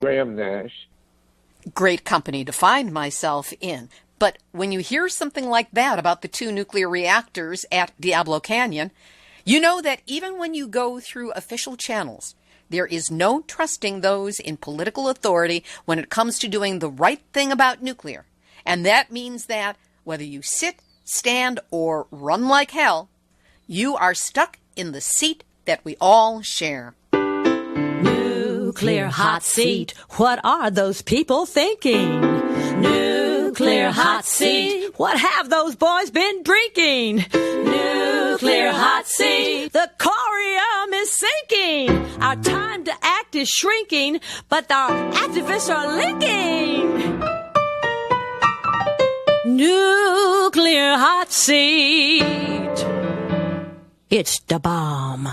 Graham Nash. Great company to find myself in. But when you hear something like that about the two nuclear reactors at Diablo Canyon, you know that even when you go through official channels, there is no trusting those in political authority when it comes to doing the right thing about nuclear. And that means that whether you sit, stand, or run like hell, you are stuck in the seat that we all share. Nuclear hot seat. What are those people thinking? Nuclear hot seat. What have those boys been drinking? Nuclear hot seat. The corium is sinking. Our time to act is shrinking, but our activists are linking. Nuclear hot seat. It's the bomb.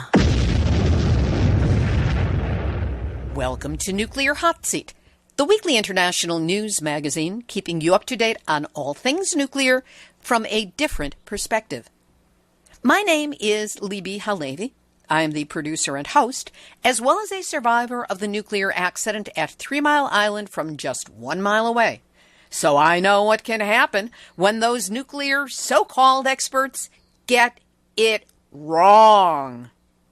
Welcome to Nuclear Hot Seat, the weekly international news magazine keeping you up to date on all things nuclear from a different perspective. My name is Libby Halevi. I am the producer and host, as well as a survivor of the nuclear accident at 3 Mile Island from just 1 mile away. So I know what can happen when those nuclear so-called experts get it wrong.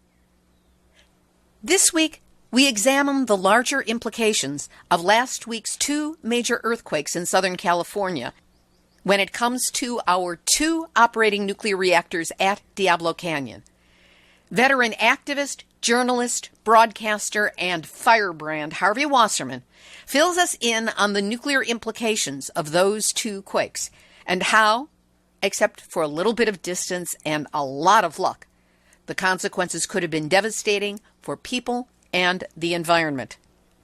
This week, we examine the larger implications of last week's 2 major earthquakes in Southern California when it comes to our 2 operating nuclear reactors at Diablo Canyon. Veteran activist, journalist, broadcaster, and firebrand Harvey Wasserman fills us in on the nuclear implications of those 2 quakes and how, except for a little bit of distance and a lot of luck, the consequences could have been devastating for people and the environment.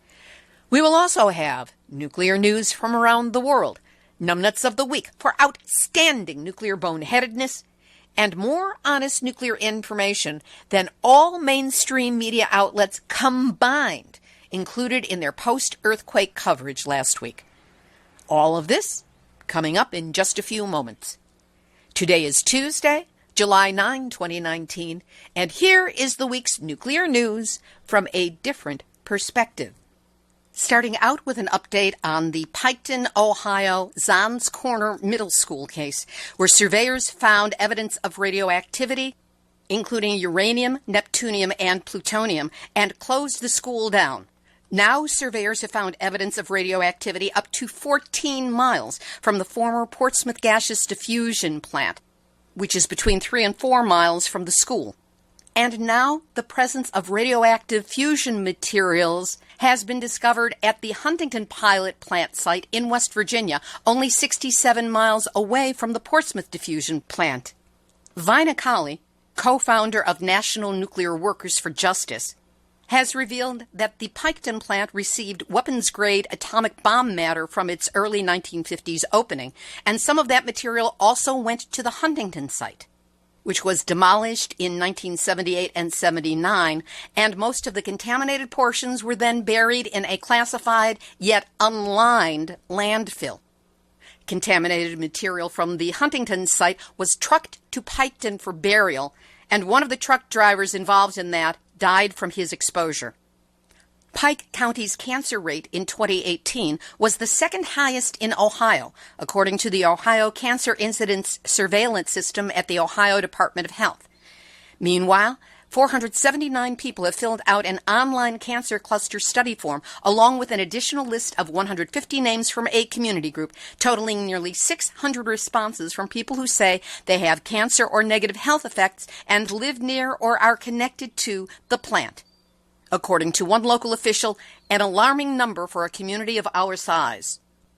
We will also have nuclear news from around the world, numbnuts of the week for outstanding nuclear boneheadedness, and more honest nuclear information than all mainstream media outlets combined included in their post-earthquake coverage last week. All of this coming up in just a few moments. Today is Tuesday, July 9, 2019, and here is the week's nuclear news from a different perspective. Starting out with an update on the Piketon, Ohio, Zahns Corner Middle School case, where surveyors found evidence of radioactivity, including uranium, neptunium, and plutonium, and closed the school down. Now surveyors have found evidence of radioactivity up to 14 miles from the former Portsmouth Gaseous Diffusion Plant, which is between 3 and 4 miles from the school. And now the presence of radioactive fusion materials has been discovered at the Huntington Pilot Plant site in West Virginia, only 67 miles away from the Portsmouth Diffusion Plant. Vina Colley, co-founder of National Nuclear Workers for Justice, has revealed that the Piketon plant received weapons-grade atomic bomb matter from its early 1950s opening, and some of that material also went to the Huntington site, which was demolished in 1978 and 79, and most of the contaminated portions were then buried in a classified yet unlined landfill. Contaminated material from the Huntington site was trucked to Piketon for burial, and one of the truck drivers involved in that died from his exposure. Pike County's cancer rate in 2018 was the second highest in Ohio, according to the Ohio Cancer Incidence Surveillance System at the Ohio Department of Health. Meanwhile, 479 people have filled out an online cancer cluster study form, along with an additional list of 150 names from a community group, totaling nearly 600 responses from people who say they have cancer or negative health effects and live near or are connected to the plant. According to one local official, an alarming number for a community of our size.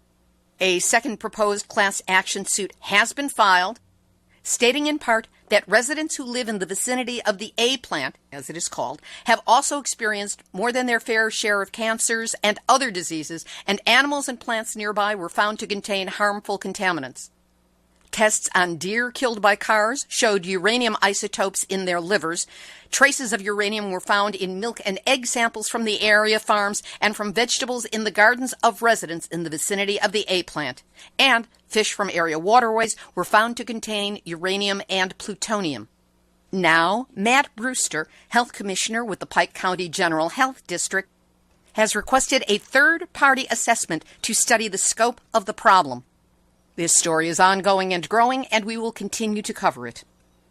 A second proposed class action suit has been filed, stating in part that residents who live in the vicinity of the A plant, as it is called, have also experienced more than their fair share of cancers and other diseases, and animals and plants nearby were found to contain harmful contaminants. Tests on deer killed by cars showed uranium isotopes in their livers. Traces of uranium were found in milk and egg samples from the area farms and from vegetables in the gardens of residents in the vicinity of the A plant. And fish from area waterways were found to contain uranium and plutonium. Now, Matt Brewster, health commissioner with the Pike County General Health District, has requested a third-party assessment to study the scope of the problem. This story is ongoing and growing, and we will continue to cover it.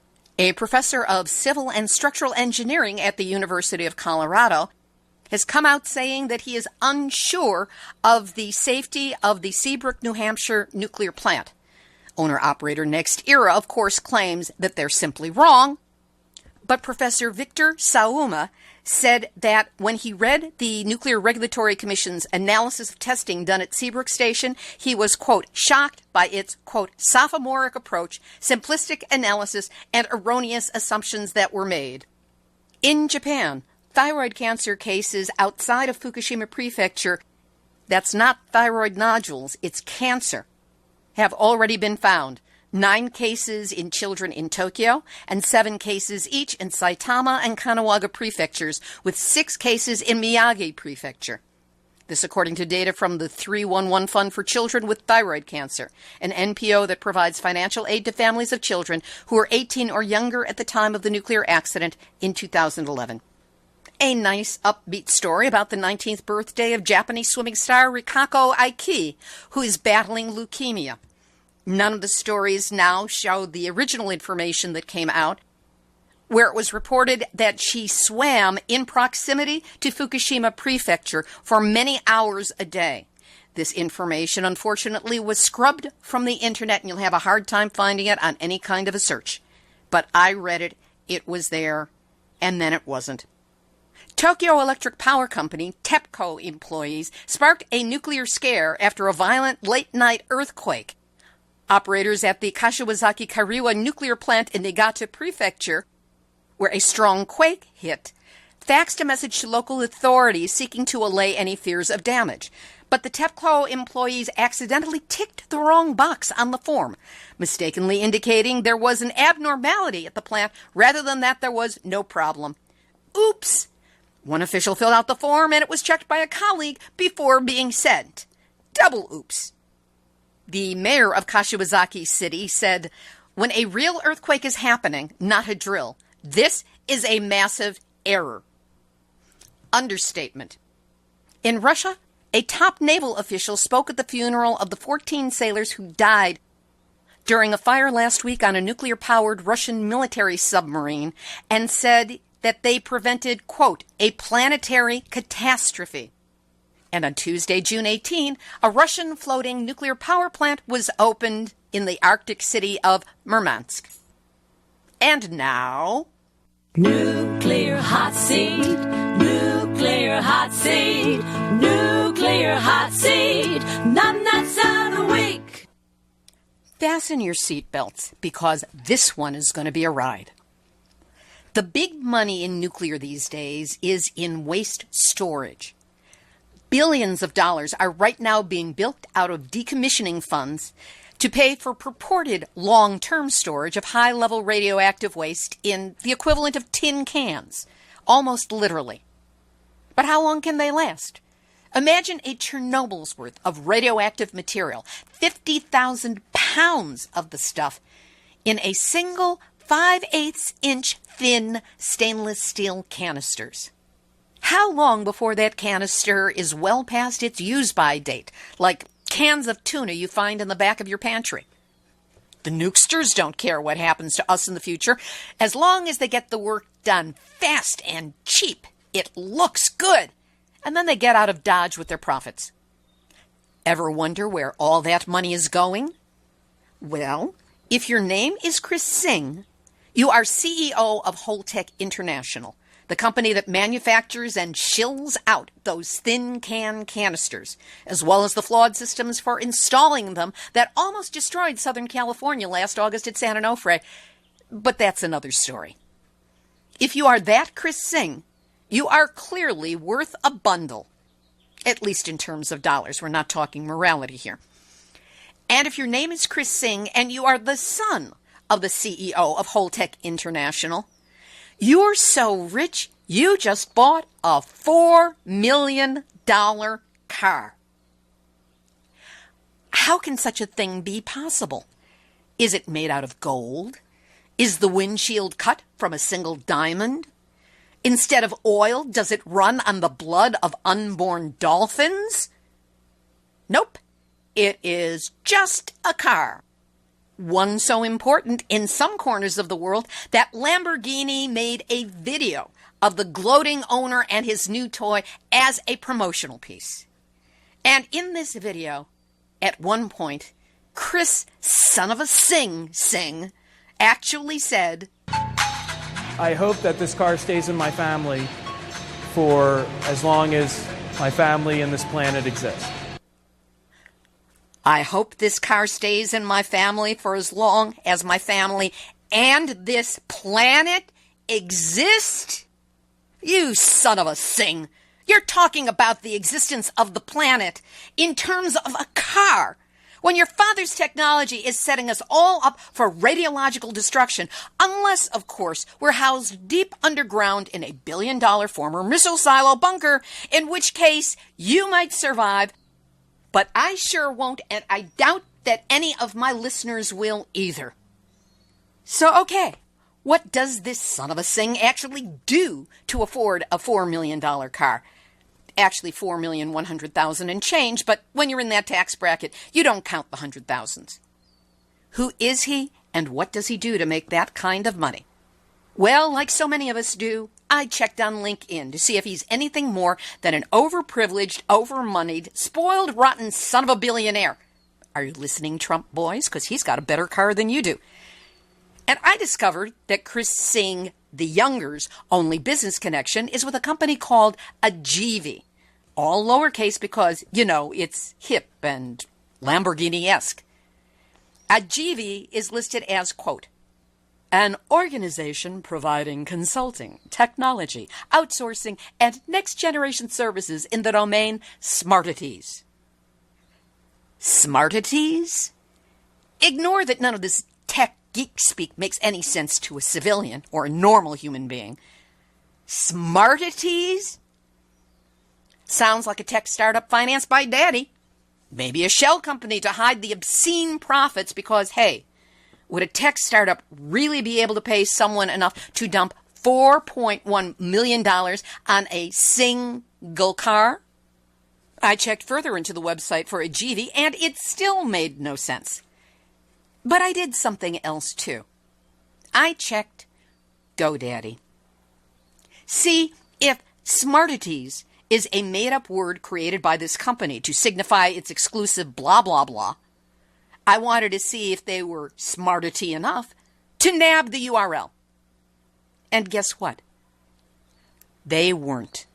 A professor of civil and structural engineering at the University of Colorado has come out saying that he is unsure of the safety of the Seabrook, New Hampshire nuclear plant. Owner-operator NextEra, of course, claims that they're simply wrong. But Professor Victor Sauma said that when he read the Nuclear Regulatory Commission's analysis of testing done at Seabrook Station, he was, quote, shocked by its, quote, sophomoric approach, simplistic analysis, and erroneous assumptions that were made. In Japan, thyroid cancer cases outside of Fukushima Prefecture, that's not thyroid nodules, it's cancer, have already been found. 9 cases in children in Tokyo and 7 cases each in Saitama and Kanagawa prefectures, with 6 cases in Miyagi Prefecture. This according to data from the 311 Fund for Children with Thyroid Cancer, an NPO that provides financial aid to families of children who were 18 or younger at the time of the nuclear accident in 2011. A nice upbeat story about the 19th birthday of Japanese swimming star Rikako Aiki, who is battling leukemia. None of the stories now show the original information that came out, where it was reported that she swam in proximity to Fukushima Prefecture for many hours a day. This information, unfortunately, was scrubbed from the internet, and you'll have a hard time finding it on any kind of a search. But I read it, it was there, and then it wasn't. Tokyo Electric Power Company, TEPCO employees, sparked a nuclear scare after a violent late-night earthquake. Operators at the Kashiwazaki Kariwa nuclear plant in Niigata Prefecture, where a strong quake hit, faxed a message to local authorities seeking to allay any fears of damage. But the TEPCO employees accidentally ticked the wrong box on the form, mistakenly indicating there was an abnormality at the plant rather than that there was no problem. Oops! One official filled out the form and it was checked by a colleague before being sent. Double oops. The mayor of Kashiwazaki City said, when a real earthquake is happening, not a drill, this is a massive error. Understatement. In Russia, a top naval official spoke at the funeral of the 14 sailors who died during a fire last week on a nuclear-powered Russian military submarine and said that they prevented, quote, a planetary catastrophe. And on Tuesday, June 18, a Russian floating nuclear power plant was opened in the Arctic city of Murmansk. And now... Nuclear hot seat, nuclear hot seat, nuclear hot seat, numbnuts of the week. Fasten your seatbelts, because this one is going to be a ride. The big money in nuclear these days is in waste storage. Billions of dollars are right now being built out of decommissioning funds to pay for purported long-term storage of high-level radioactive waste in the equivalent of tin cans, almost literally. But how long can they last? Imagine a Chernobyl's worth of radioactive material, 50,000 pounds of the stuff, in a single 5/8-inch thin stainless steel canisters. How long before that canister is well past its use-by date, like cans of tuna you find in the back of your pantry? The nukesters don't care what happens to us in the future, as long as they get the work done fast and cheap. It looks good, and then they get out of Dodge with their profits. Ever wonder where all that money is going? Well, if your name is Chris Singh, you are CEO of Holtec International, the company that manufactures and shills out those thin can canisters, as well as the flawed systems for installing them that almost destroyed Southern California last August at San Onofre. But that's another story. If you are that Chris Singh, you are clearly worth a bundle, at least in terms of dollars. We're not talking morality here. And if your name is Chris Singh and you are the son of the CEO of Holtec International, you're so rich, you just bought a $4 million car. How can such a thing be possible? Is it made out of gold? Is the windshield cut from a single diamond? Instead of oil, does it run on the blood of unborn dolphins? Nope. It is just a car. One so important in some corners of the world that Lamborghini made a video of the gloating owner and his new toy as a promotional piece. And in this video, at one point, Chris, son of a sing, actually said, I hope that this car stays in my family for as long as my family and this planet exist. I hope this car stays in my family for as long as my family and this planet exist? You son of a sing. You're talking about the existence of the planet in terms of a car, when your father's technology is setting us all up for radiological destruction, unless, of course, we're housed deep underground in a billion-dollar former missile silo bunker, in which case you might survive, but I sure won't, and I doubt that any of my listeners will either. So, okay, what does this son of a sing actually do to afford a $4 million car? Actually, $4,100,000 and change, but when you're in that tax bracket, you don't count the hundred thousands. Who is he, and what does he do to make that kind of money? Well, like so many of us do, I checked on LinkedIn to see if he's anything more than an overprivileged, overmoneyed, spoiled, rotten son of a billionaire. Are you listening, Trump boys? Because he's got a better car than you do. And I discovered that Chris Singh the Younger's only business connection is with a company called Agivi. All lowercase because, you know, it's hip and Lamborghini-esque. Agivi is listed as, quote, an organization providing consulting, technology, outsourcing, and next-generation services in the domain smartities. Smartities? Ignore that none of this tech geek speak makes any sense to a civilian or a normal human being. Smartities? Sounds like a tech startup financed by Daddy. Maybe a shell company to hide the obscene profits because, hey, would a tech startup really be able to pay someone enough to dump $4.1 million on a single car? I checked further into the website for Agivi, and it still made no sense. But I did something else, too. I checked GoDaddy. See if Smartities is a made-up word created by this company to signify its exclusive blah, blah, blah. I wanted to see if they were smartity enough to nab the URL. And guess what? They weren't.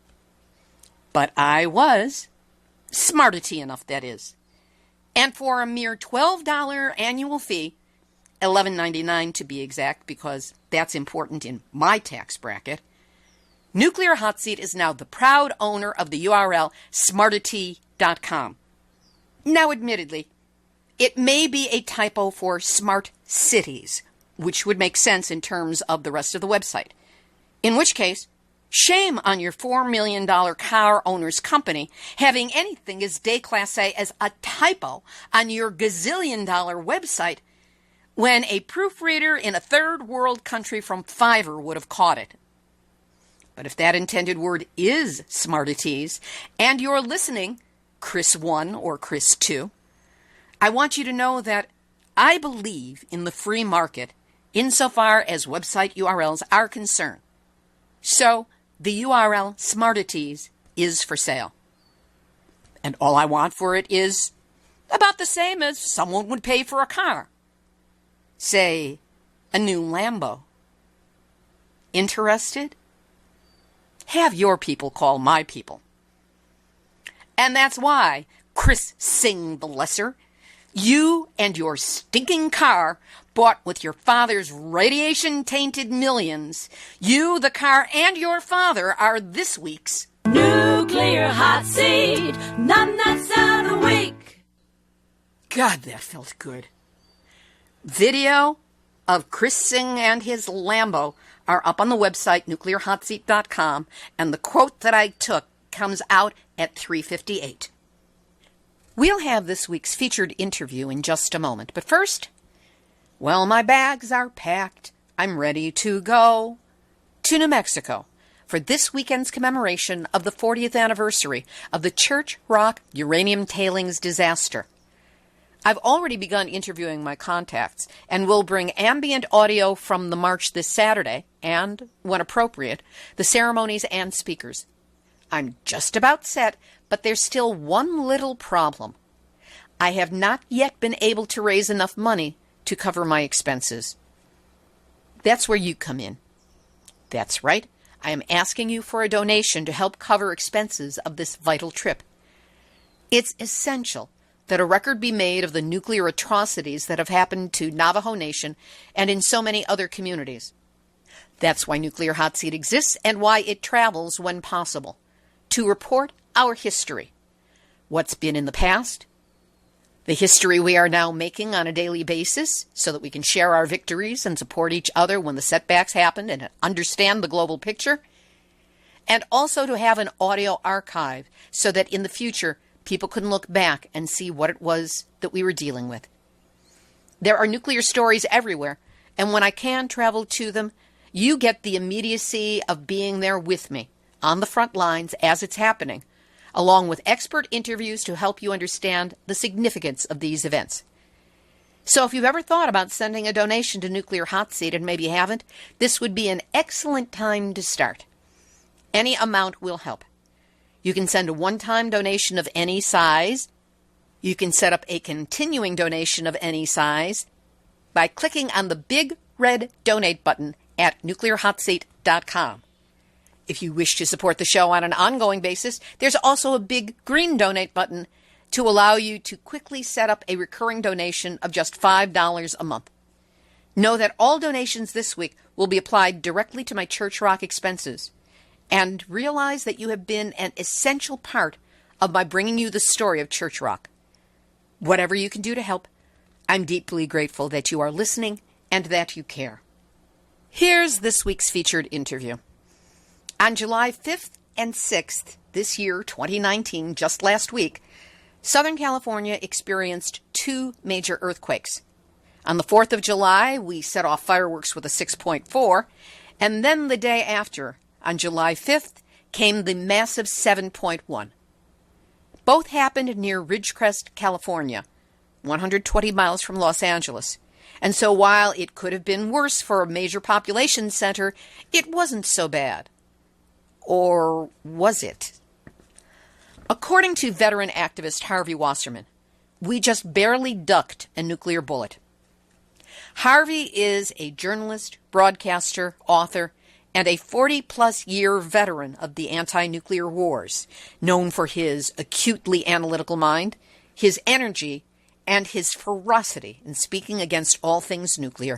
But I was. Smartity enough, that is. And for a mere $12 annual fee, $11.99 to be exact, because that's important in my tax bracket, Nuclear Hot Seat is now the proud owner of the URL smartity.com. Now, admittedly, it may be a typo for smart cities, which would make sense in terms of the rest of the website. In which case, shame on your $4 million car owner's company having anything as déclassé as a typo on your gazillion-dollar website when a proofreader in a third world country from Fiverr would have caught it. But if that intended word is smartities, and you're listening, Chris 1 or Chris 2, I want you to know that I believe in the free market insofar as website URLs are concerned. So, the URL Smartities is for sale. And all I want for it is about the same as someone would pay for a car. Say, a new Lambo. Interested? Have your people call my people. And that's why, Chris Singh the Lesser, you and your stinking car bought with your father's radiation-tainted millions, you, the car, and your father are this week's Nuclear Hot Seat, numbnuts out a week. God, that felt good. Video of Chris Singh and his Lambo are up on the website, nuclearhotseat.com, and the quote that I took comes out at 3:58. We'll have this week's featured interview in just a moment, but first, well, my bags are packed. I'm ready to go to New Mexico for this weekend's commemoration of the 40th anniversary of the Church Rock uranium tailings disaster. I've already begun interviewing my contacts and will bring ambient audio from the march this Saturday and, when appropriate, the ceremonies and speakers. I'm just about set, but there's still one little problem. I have not yet been able to raise enough money to cover my expenses. That's where you come in. That's right. I am asking you for a donation to help cover expenses of this vital trip. It's essential that a record be made of the nuclear atrocities that have happened to Navajo Nation and in so many other communities. That's why Nuclear Hot Seat exists and why it travels when possible, to report our history, what's been in the past, the history we are now making on a daily basis so that we can share our victories and support each other when the setbacks happen and understand the global picture, and also to have an audio archive so that in the future people can look back and see what it was that we were dealing with. There are nuclear stories everywhere, and when I can travel to them, you get the immediacy of being there with me on the front lines as it's happening, along with expert interviews to help you understand the significance of these events. So if you've ever thought about sending a donation to Nuclear Hot Seat and maybe haven't, this would be an excellent time to start. Any amount will help. You can send a one-time donation of any size. You can set up a continuing donation of any size by clicking on the big red donate button at nuclearhotseat.com. If you wish to support the show on an ongoing basis, there's also a big green donate button to allow you to quickly set up a recurring donation of just $5 a month. Know that all donations this week will be applied directly to my Church Rock expenses. And realize that you have been an essential part of my bringing you the story of Church Rock. Whatever you can do to help, I'm deeply grateful that you are listening and that you care. Here's this week's featured interview. On July 5th and 6th this year, 2019, just last week, Southern California experienced two major earthquakes. On the 4th of July, we set off fireworks with a 6.4, and then the day after, on July 5th, came the massive 7.1. Both happened near Ridgecrest, California, 120 miles from Los Angeles. And so while it could have been worse for a major population center, it wasn't so bad. Or was it? According to veteran activist Harvey Wasserman, we just barely ducked a nuclear bullet. Harvey is a journalist, broadcaster, author, and a 40-plus year veteran of the anti-nuclear wars, known for his acutely analytical mind, his energy, and his ferocity in speaking against all things nuclear.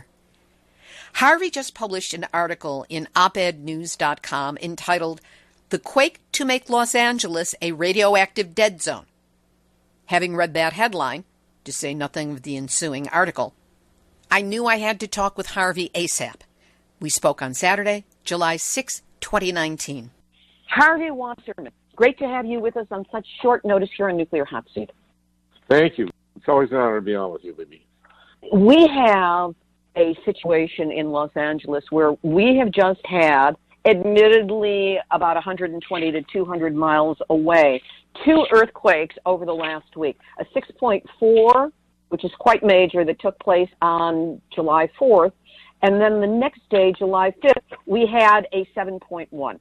Harvey just published an article in opednews.com entitled, "The Quake to Make Los Angeles a Radioactive Dead Zone." Having read that headline, to say nothing of the ensuing article, I knew I had to talk with Harvey ASAP. We spoke on Saturday, July 6, 2019. Harvey Wasserman, great to have you with us on such short notice here on Nuclear Hot Seat. Thank you. It's always an honor to be on with you, Libby. We have a situation in Los Angeles where we have just had, admittedly about 120 to 200 miles away, two earthquakes over the last week. A 6.4, which is quite major, that took place on July 4th. And then the next day, July 5th, we had a 7.1.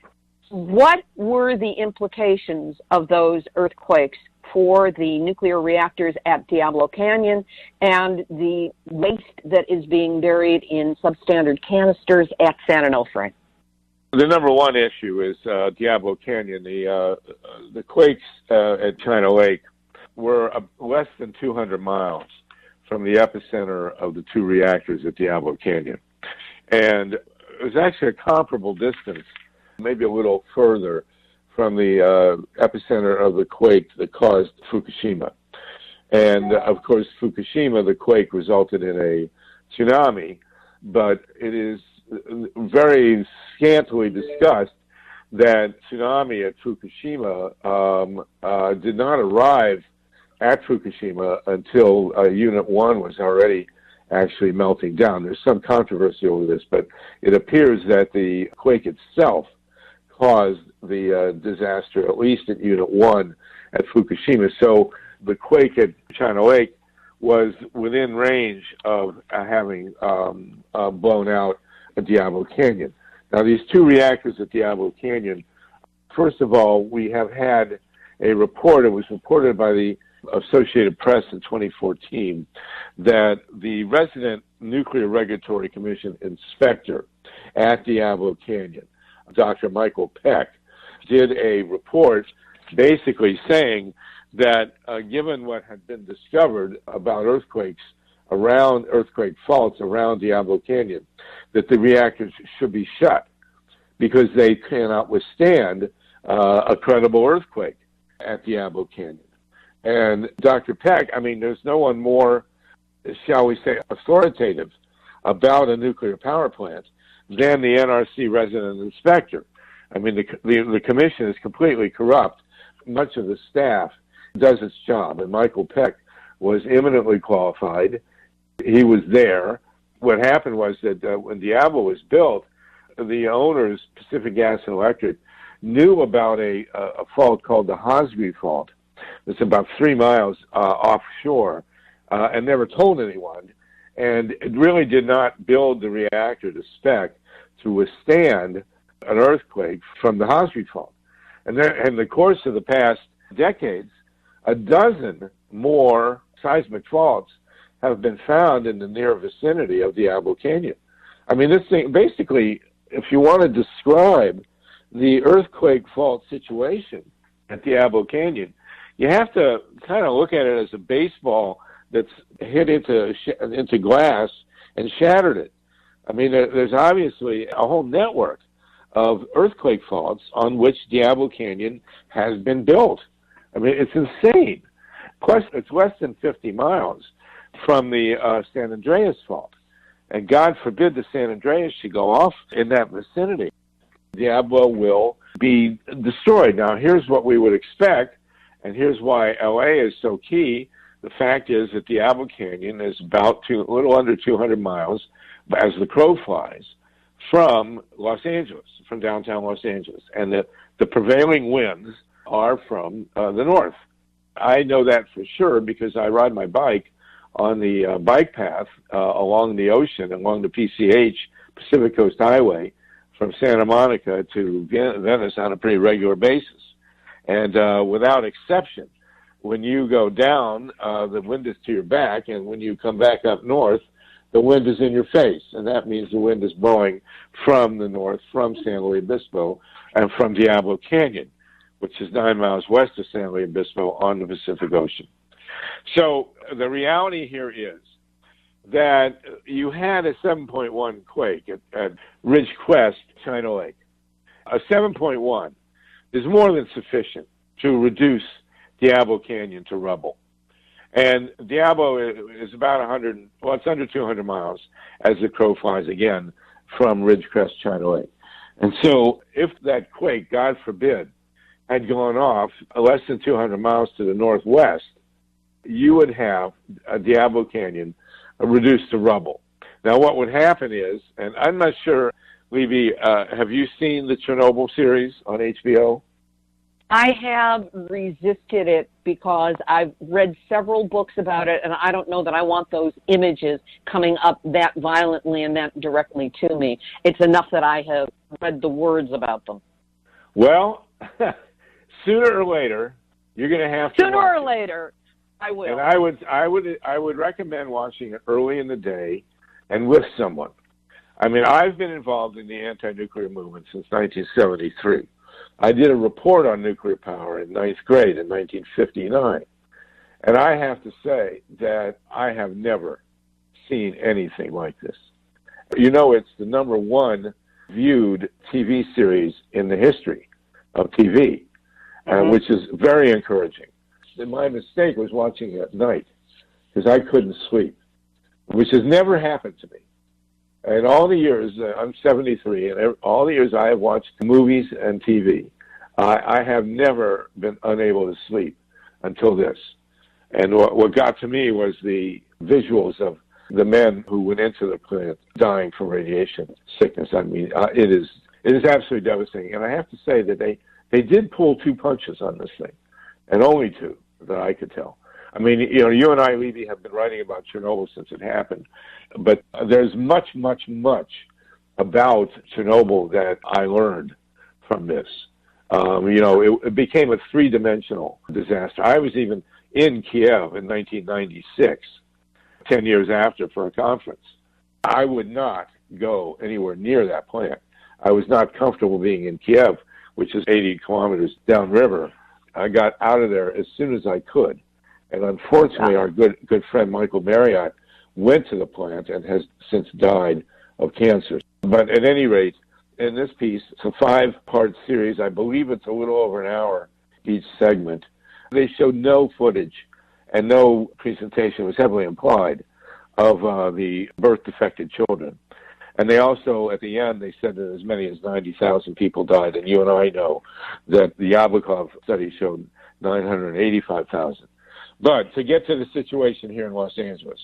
What were the implications of those earthquakes for the nuclear reactors at Diablo Canyon and the waste that is being buried in substandard canisters at San Onofre? The number one issue is Diablo Canyon. The quakes at China Lake were less than 200 miles from the epicenter of the two reactors at Diablo Canyon. And it was actually a comparable distance, maybe a little further, from the epicenter of the quake that caused Fukushima. And, of course, Fukushima, the quake resulted in a tsunami, but it is very scantily discussed that tsunami at Fukushima did not arrive at Fukushima until Unit 1 was already actually melting down. There's some controversy over this, but it appears that the quake itself caused the disaster, at least at Unit 1 at Fukushima. So the quake at China Lake was within range of having blown out Diablo Canyon. Now, these two reactors at Diablo Canyon, first of all, we have had a report, it was reported by the Associated Press in 2014, that the resident Nuclear Regulatory Commission inspector at Diablo Canyon, Dr. Michael Peck, did a report basically saying that given what had been discovered about earthquake faults around Diablo Canyon, that the reactors should be shut because they cannot withstand a credible earthquake at Diablo Canyon. And Dr. Peck, I mean, there's no one more, shall we say, authoritative about a nuclear power plant than the NRC resident inspector. I mean, the commission is completely corrupt. Much of the staff does its job, and Michael Peck was eminently qualified. He was there. What happened was that when Diablo was built, the owners, Pacific Gas and Electric, knew about a fault called the Hosgri fault. It's about 3 miles offshore, and never told anyone. And it really did not build the reactor to spec to withstand an earthquake from the Hosgri fault. And then, in the course of the past decades, a dozen more seismic faults have been found in the near vicinity of Diablo Canyon. I mean, this thing, basically, if you want to describe the earthquake fault situation at Diablo Canyon, you have to kind of look at it as a baseball that's hit into glass and shattered it. I mean, there's obviously a whole network of earthquake faults on which Diablo Canyon has been built. I mean, it's insane. Plus, it's less than 50 miles from the San Andreas fault. And God forbid the San Andreas should go off in that vicinity. Diablo will be destroyed. Now, here's what we would expect, and here's why LA is so key. The fact is that Diablo Canyon is about a little under 200 miles, as the crow flies, from Los Angeles, from downtown Los Angeles. And the prevailing winds are from the north. I know that for sure because I ride my bike on the bike path along the ocean, along the PCH, Pacific Coast Highway, from Santa Monica to Venice on a pretty regular basis. And without exception, when you go down, the wind is to your back, and when you come back up north, the wind is in your face, and that means the wind is blowing from the north, from San Luis Obispo, and from Diablo Canyon, which is 9 miles west of San Luis Obispo on the Pacific Ocean. So the reality here is that you had a 7.1 quake at Ridgecrest, China Lake. A 7.1 is more than sufficient to reduce Diablo Canyon to rubble. And Diablo is about it's under 200 miles as the crow flies again from Ridgecrest, China Lake. And so if that quake, God forbid, had gone off less than 200 miles to the northwest, you would have Diablo Canyon reduced to rubble. Now, what would happen is, and I'm not sure, Levy, have you seen the Chernobyl series on HBO? I have resisted it because I've read several books about it, and I don't know that I want those images coming up that violently and that directly to me. It's enough that I have read the words about them. Well, sooner or later, you're going to have to. Sooner or later, I will. And I would recommend watching it early in the day and with someone. I mean, I've been involved in the anti-nuclear movement since 1973. I did a report on nuclear power in ninth grade in 1959. And I have to say that I have never seen anything like this. You know, it's the number one viewed TV series in the history of TV, which is very encouraging. And my mistake was watching it at night because I couldn't sleep, which has never happened to me. And all the years, I'm 73, and all the years I have watched movies and TV, I have never been unable to sleep until this. And what got to me was the visuals of the men who went into the plant dying from radiation sickness. I mean, it It is absolutely devastating. And I have to say that they did pull two punches on this thing, and only two that I could tell. I mean, you and I, Levy, have been writing about Chernobyl since it happened, but there's much, much, much about Chernobyl that I learned from this. It became a three-dimensional disaster. I was even in Kiev in 1996, 10 years after, for a conference. I would not go anywhere near that plant. I was not comfortable being in Kiev, which is 80 kilometers downriver. I got out of there as soon as I could. And unfortunately, our good friend Michael Marriott went to the plant and has since died of cancer. But at any rate, in this piece, it's a 5-part series. I believe it's a little over an hour each segment. They showed no footage and no presentation, was heavily implied, of the birth-defected children. And they also, at the end, they said that as many as 90,000 people died. And you and I know that the Yablokov study showed 985,000. But to get to the situation here in Los Angeles,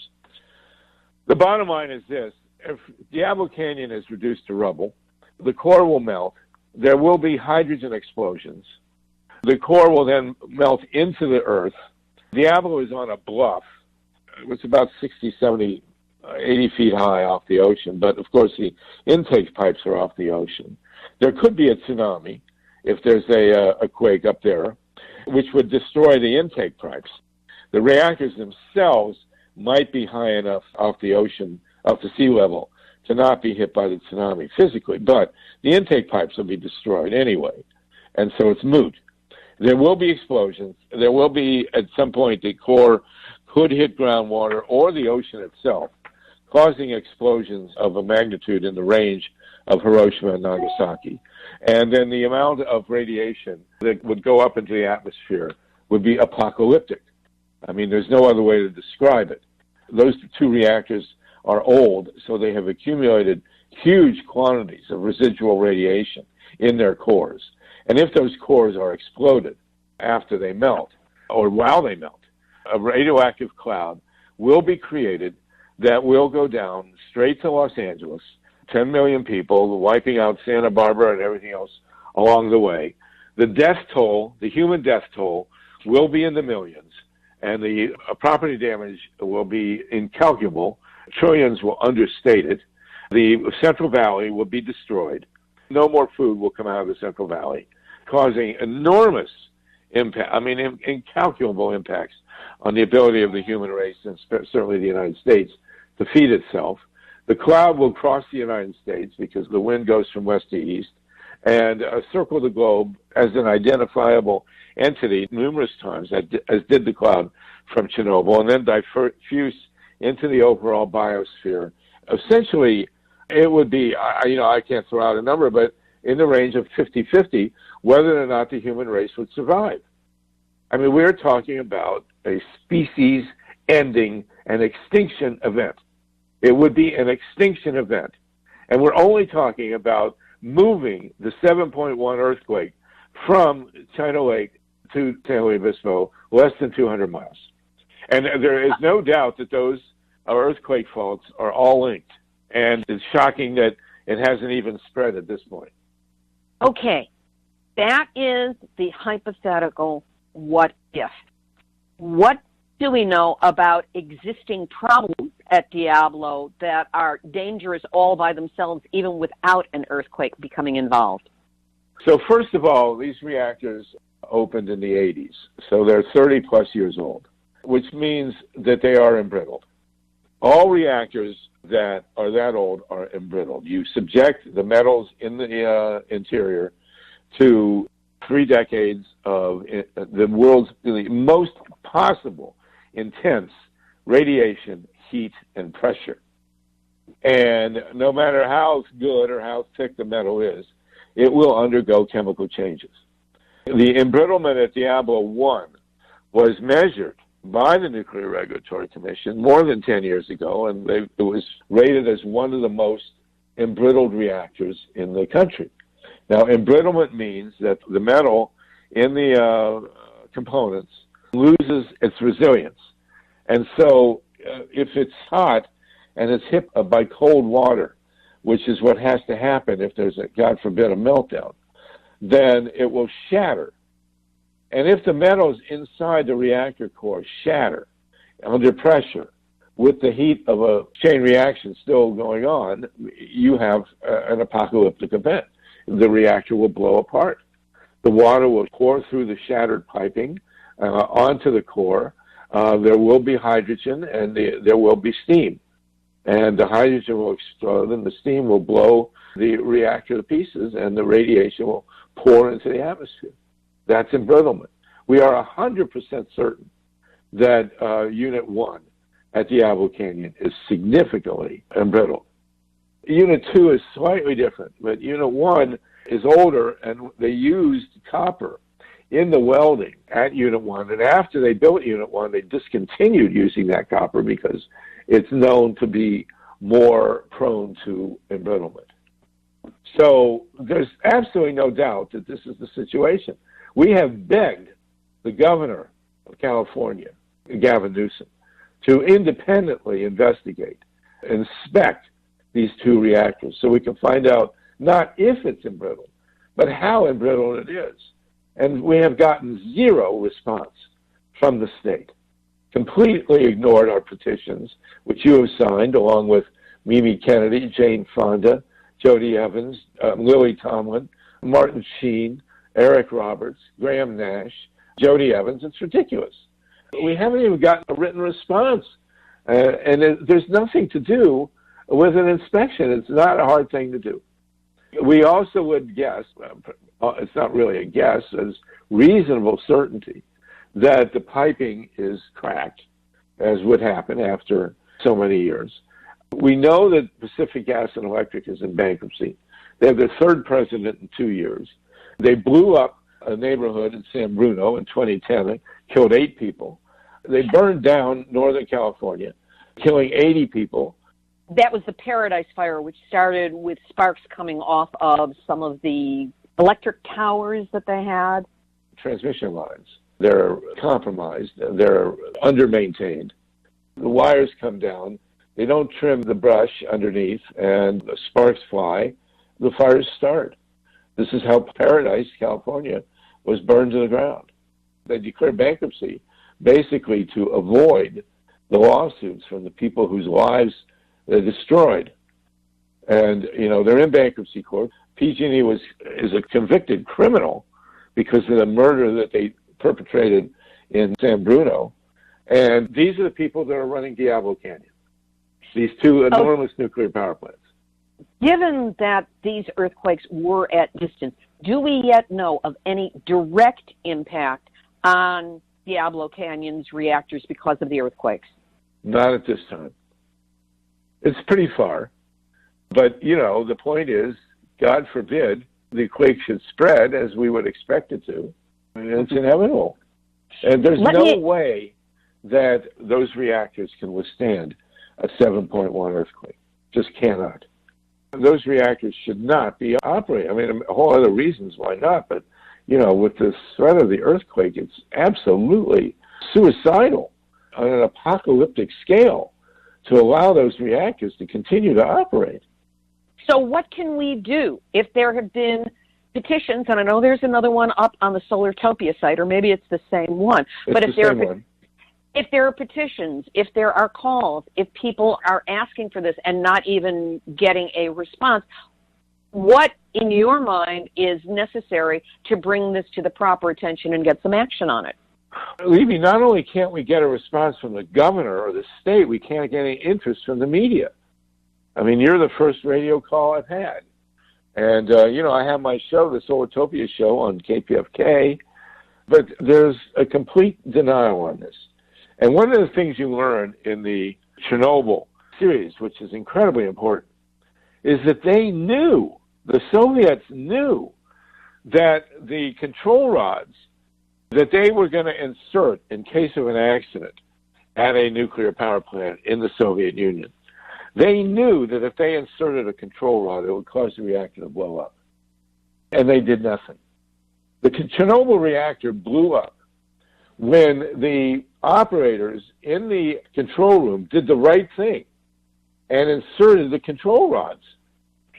the bottom line is this. If Diablo Canyon is reduced to rubble, the core will melt. There will be hydrogen explosions. The core will then melt into the earth. Diablo is on a bluff. It's about 60, 70, 80 feet high off the ocean, but of course the intake pipes are off the ocean. There could be a tsunami if there's a quake up there, which would destroy the intake pipes. The reactors themselves might be high enough off the ocean, off the sea level, to not be hit by the tsunami physically, but the intake pipes will be destroyed anyway, and so it's moot. There will be explosions. There will be, at some point, the core could hit groundwater or the ocean itself, causing explosions of a magnitude in the range of Hiroshima and Nagasaki. And then the amount of radiation that would go up into the atmosphere would be apocalyptic. I mean, there's no other way to describe it. Those two reactors are old, so they have accumulated huge quantities of residual radiation in their cores. And if those cores are exploded after they melt, or while they melt, a radioactive cloud will be created that will go down straight to Los Angeles, 10 million people, wiping out Santa Barbara and everything else along the way. The death toll, the human death toll, will be in the millions, and the property damage will be incalculable. Trillions will understate it. The Central Valley will be destroyed. No more food will come out of the Central Valley, causing enormous impact, incalculable impacts on the ability of the human race, and certainly the United States, to feed itself. The cloud will cross the United States because the wind goes from west to east and circle the globe as an identifiable entity numerous times, as did the cloud from Chernobyl, and then diffuse into the overall biosphere. Essentially, it would be, I can't throw out a number, but in the range of 50-50, whether or not the human race would survive. I mean, we're talking about a species-ending, an extinction event. It would be an extinction event. And we're only talking about moving the 7.1 earthquake from China Lake to San Luis Obispo, less than 200 miles. And there is no doubt that those earthquake faults are all linked. And it's shocking that it hasn't even spread at this point. Okay, that is the hypothetical what if. What do we know about existing problems at Diablo that are dangerous all by themselves, even without an earthquake becoming involved? So first of all, these reactors opened in the 80s, so they're 30-plus years old, which means that they are embrittled. All reactors that are that old are embrittled. You subject the metals in the interior to 3 decades of the world's most possible intense radiation, heat, and pressure. And no matter how good or how thick the metal is, it will undergo chemical changes. The embrittlement at Diablo 1 was measured by the Nuclear Regulatory Commission more than 10 years ago, and it was rated as one of the most embrittled reactors in the country. Now, embrittlement means that the metal in the components loses its resilience. And so if it's hot and it's hit by cold water which is what has to happen if there's, God forbid, a meltdown, then it will shatter. And if the metals inside the reactor core shatter under pressure with the heat of a chain reaction still going on, you have an apocalyptic event. The reactor will blow apart. The water will pour through the shattered piping onto the core. There will be hydrogen and there will be steam. And the hydrogen will explode and the steam will blow the reactor to pieces and the radiation will pour into the atmosphere. That's embrittlement. We are 100% certain that Unit 1 at Diablo Canyon is significantly embrittled. Unit 2 is slightly different, but Unit 1 is older, and they used copper in the welding at Unit 1. And after they built Unit 1, they discontinued using that copper because it's known to be more prone to embrittlement. So there's absolutely no doubt that this is the situation. We have begged the governor of California, Gavin Newsom, to independently investigate, inspect these two reactors so we can find out not if it's embrittled, but how embrittled it is. And we have gotten zero response from the state. Completely ignored our petitions, which you have signed along with Mimi Kennedy, Jane Fonda, Jody Evans, Lily Tomlin, Martin Sheen, Eric Roberts, Graham Nash, Jody Evans. It's ridiculous. We haven't even gotten a written response. And there's nothing to do with an inspection. It's not a hard thing to do. We also would guess, it's not really a guess, it's reasonable certainty that the piping is cracked, as would happen after so many years. We know that Pacific Gas and Electric is in bankruptcy. They have their third president in 2 years. They blew up a neighborhood in San Bruno in 2010 and killed 8 people. They burned down Northern California, killing 80 people. That was the Paradise Fire, which started with sparks coming off of some of the electric towers that they had. Transmission lines. They're compromised. They're under-maintained. The wires come down. They don't trim the brush underneath, and the sparks fly. The fires start. This is how Paradise, California, was burned to the ground. They declared bankruptcy basically to avoid the lawsuits from the people whose lives they destroyed. And, they're in bankruptcy court. PG&E is a convicted criminal because of the murder that they perpetrated in San Bruno. And these are the people that are running Diablo Canyon, these two enormous nuclear power plants. Given that these earthquakes were at distance, do we yet know of any direct impact on Diablo Canyon's reactors because of the earthquakes? Not at this time. It's pretty far. But, the point is, God forbid, the quake should spread as we would expect it to. And it's inevitable. And there's no way that those reactors can withstand a 7.1 earthquake. Just cannot. Those reactors should not be operating. I mean, a whole other reasons why not, but, with the threat of the earthquake, it's absolutely suicidal on an apocalyptic scale to allow those reactors to continue to operate. So what can we do if there have been petitions, and I know there's another one up on the Solartopia site, or maybe it's the same one. But if there are petitions, if there are calls, if people are asking for this and not even getting a response, what, in your mind, is necessary to bring this to the proper attention and get some action on it? Levy, not only can't we get a response from the governor or the state, we can't get any interest from the media. I mean, you're the first radio call I've had. And, I have my show, the Solartopia show on KPFK, but there's a complete denial on this. And one of the things you learn in the Chernobyl series, which is incredibly important, is that they knew, the Soviets knew, that the control rods that they were going to insert in case of an accident at a nuclear power plant in the Soviet Union, they knew that if they inserted a control rod, it would cause the reactor to blow up. And they did nothing. The Chernobyl reactor blew up when the operators in the control room did the right thing and inserted the control rods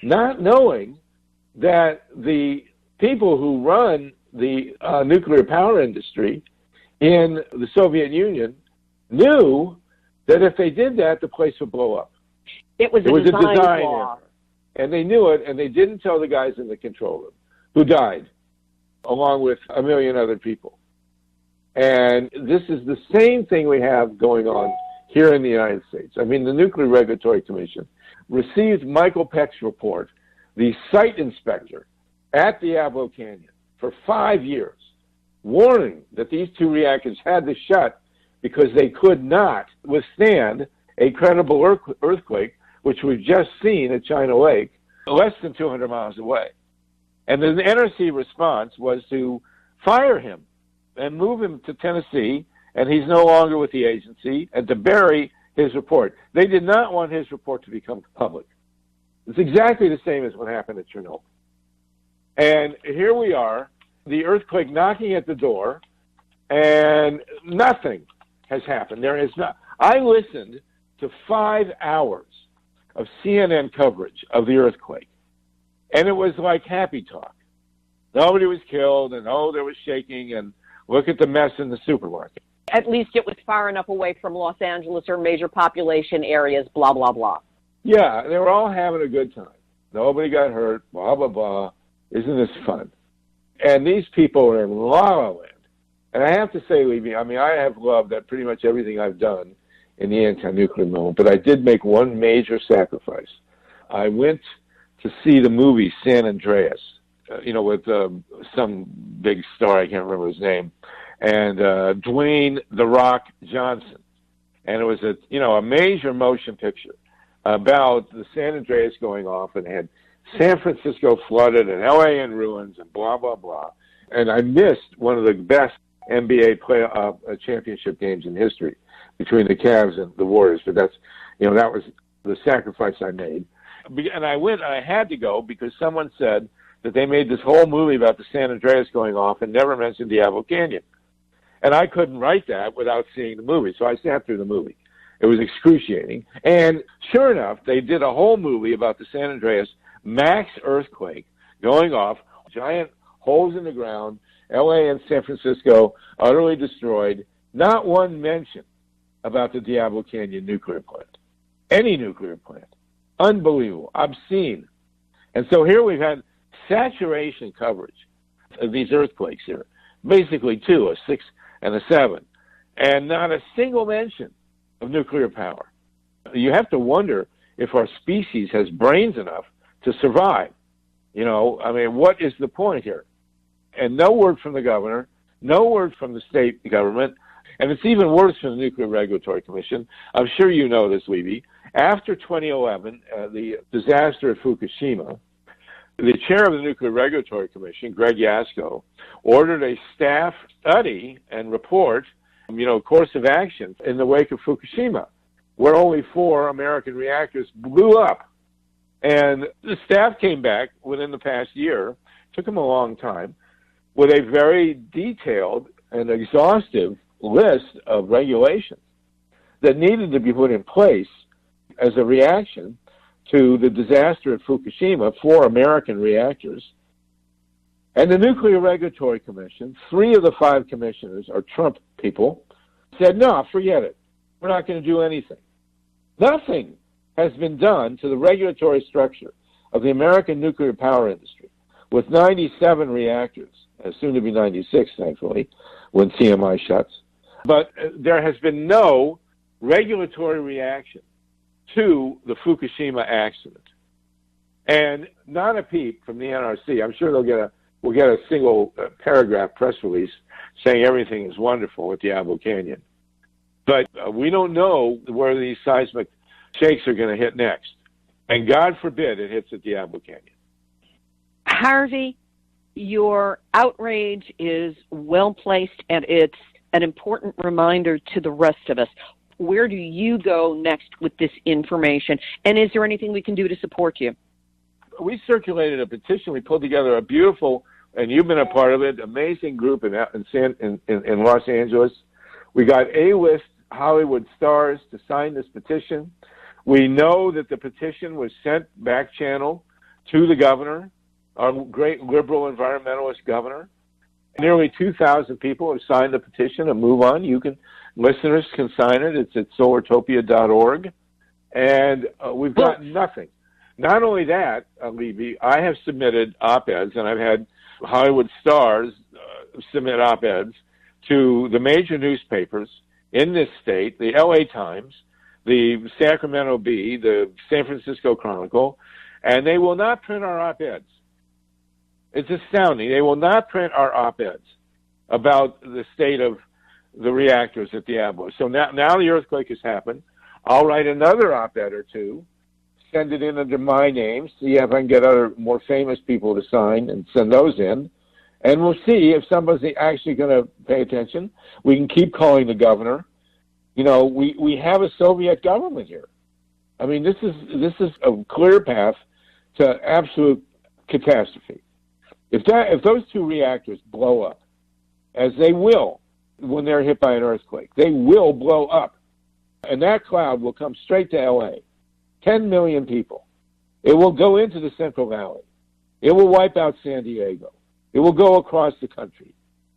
not knowing that the people who run the nuclear power industry in the Soviet Union knew that if they did that, the place would blow up. It was a design flaw. error. And they knew it, and they didn't tell the guys in the control room, who died, along with a million other people. And this is the same thing we have going on here in the United States. I mean, the Nuclear Regulatory Commission received Michael Peck's report, the site inspector at Diablo Canyon, for 5 years, warning that these two reactors had to shut because they could not withstand a credible earthquake, which we've just seen at China Lake, less than 200 miles away. And the NRC response was to fire him and move him to Tennessee, and he's no longer with the agency, and to bury his report. They did not want his report to become public. It's exactly the same as what happened at Chernobyl. And here we are, the earthquake knocking at the door, and nothing has happened. There is not. I listened to 5 hours of CNN coverage of the earthquake, and it was like happy talk. Nobody was killed, and there was shaking, and look at the mess in the supermarket. At least it was far enough away from Los Angeles or major population areas, blah, blah, blah. Yeah, they were all having a good time. Nobody got hurt, blah, blah, blah. Isn't this fun? And these people are in La La Land. And I have to say, Levy, I mean, I have loved that pretty much everything I've done in the anti-nuclear movement, but I did make one major sacrifice. I went to see the movie San Andreas, with some big star, I can't remember his name, and Dwayne "The Rock" Johnson. And it was a major motion picture about the San Andreas going off, and had San Francisco flooded and LA in ruins and blah, blah, blah. And I missed one of the best NBA championship games in history between the Cavs and the Warriors. But that was the sacrifice I made. And I had to go because someone said that they made this whole movie about the San Andreas going off and never mentioned Diablo Canyon. And I couldn't write that without seeing the movie, so I sat through the movie. It was excruciating. And sure enough, they did a whole movie about the San Andreas max earthquake going off, giant holes in the ground, LA and San Francisco utterly destroyed. Not one mention about the Diablo Canyon nuclear plant. Any nuclear plant. Unbelievable. Obscene. And so here we've had saturation coverage of these earthquakes here. Basically 2, a 6 and a 7. And not a single mention of nuclear power. You have to wonder if our species has brains enough to survive. What is the point here? And no word from the governor, no word from the state government, and it's even worse from the Nuclear Regulatory Commission. I'm sure you know this, Levy. After 2011, the disaster at Fukushima, the chair of the Nuclear Regulatory Commission, Greg Yasko, ordered a staff study and report, course of action in the wake of Fukushima, where only 4 American reactors blew up. And the staff came back within the past year, took them a long time, with a very detailed and exhaustive list of regulations that needed to be put in place as a reaction to the disaster at Fukushima, 4 American reactors. And the Nuclear Regulatory Commission, 3 of the 5 commissioners are Trump people, said, no, forget it. We're not going to do anything. Nothing has been done to the regulatory structure of the American nuclear power industry, with 97 reactors, soon to be 96, thankfully, when CMI shuts. But there has been no regulatory reaction to the Fukushima accident. And not a peep from the NRC. I'm sure we'll get a single paragraph press release saying everything is wonderful at Diablo Canyon. But we don't know where these seismic shakes are going to hit next. And God forbid it hits at Diablo Canyon. Harvey, your outrage is well placed, and it's an important reminder to the rest of us. Where do you go next with this information? And is there anything we can do to support you? We circulated a petition. We pulled together a beautiful, and you've been a part of it, amazing group in Los Angeles. We got A-list Hollywood stars to sign this petition. We know that the petition was sent back channel to the governor, our great liberal environmentalist governor. Nearly 2,000 people have signed the petition to move on. Listeners can sign it. It's at solartopia.org. And we've got nothing. Not only that, Levy, I have submitted op-eds, and I've had Hollywood stars submit op-eds to the major newspapers in this state, the LA Times, the Sacramento Bee, the San Francisco Chronicle, and they will not print our op-eds. It's astounding. They will not print our op-eds about the state of the reactors at Diablo. So now the earthquake has happened. I'll write another op-ed or two, send it in under my name, see if I can get other more famous people to sign and send those in. And we'll see if somebody's actually going to pay attention. We can keep calling the governor. You know, we have a Soviet government here. I mean, this is a clear path to absolute catastrophe. If those two reactors blow up, as they will when they're hit by an earthquake, they will blow up. And that cloud will come straight to L.A. 10 million people. It will go into the Central Valley. It will wipe out San Diego. It will go across the country.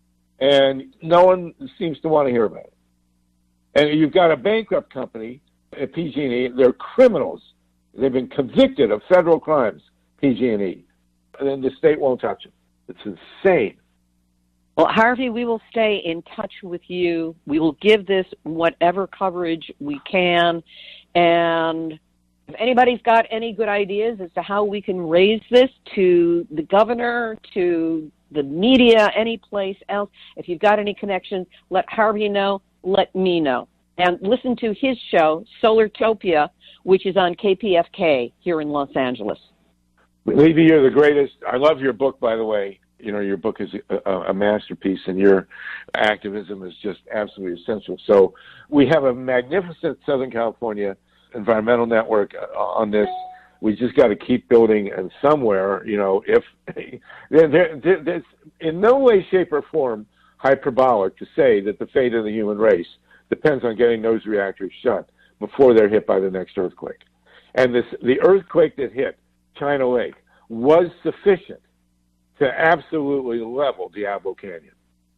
And no one seems to want to hear about it. And you've got a bankrupt company at PG&E. They're criminals. They've been convicted of federal crimes, PG&E. And then the state won't touch them. It's insane. Well, Harvey, we will stay in touch with you. We will give this whatever coverage we can. And if anybody's got any good ideas as to how we can raise this to the governor, to the media, any place else, if you've got any connections, let Harvey know, let me know. And listen to his show, Solartopia, which is on KPFK here in Los Angeles. Levy, you're the greatest. I love your book, by the way. You know, your book is a masterpiece, and your activism is just absolutely essential. So we have a magnificent Southern California environmental network on this. We just got to keep building, and somewhere, you know, if there's in no way, shape, or form hyperbolic to say that the fate of the human race depends on getting those reactors shut before they're hit by the next earthquake. And the earthquake that hit China Lake was sufficient to absolutely level Diablo Canyon.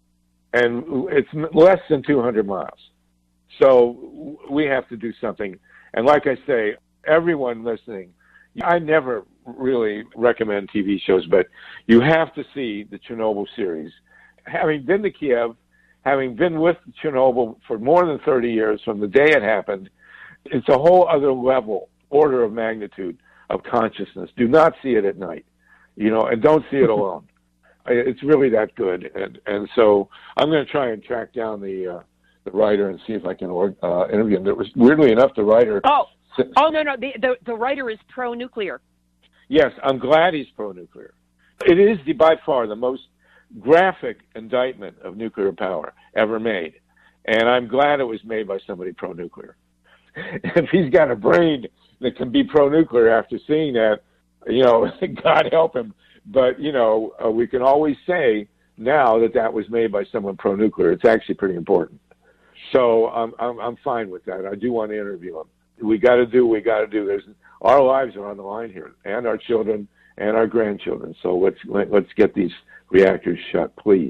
And it's less than 200 miles. So we have to do something. And like I say, everyone listening, I never really recommend TV shows, but you have to see the Chernobyl series. Having been to Kiev, having been with Chernobyl for more than 30 years from the day it happened, it's a whole other level, order of magnitude of consciousness. Do not see it at night, you know, and don't see it alone. It's really that good. And so I'm going to try and track down the writer and see if I can interview him. There was, weirdly enough, the writer... No. The writer is pro-nuclear. Yes, I'm glad he's pro-nuclear. It is by far the most graphic indictment of nuclear power ever made. And I'm glad it was made by somebody pro-nuclear. If he's got a brain that can be pro-nuclear after seeing that, you know, God help him. But, you know, we can always say now that was made by someone pro-nuclear. It's actually pretty important. So I'm fine with that. I do want to interview him. We got to do what we got to do. Our lives are on the line here, and our children and our grandchildren. So let's get these reactors shut, please.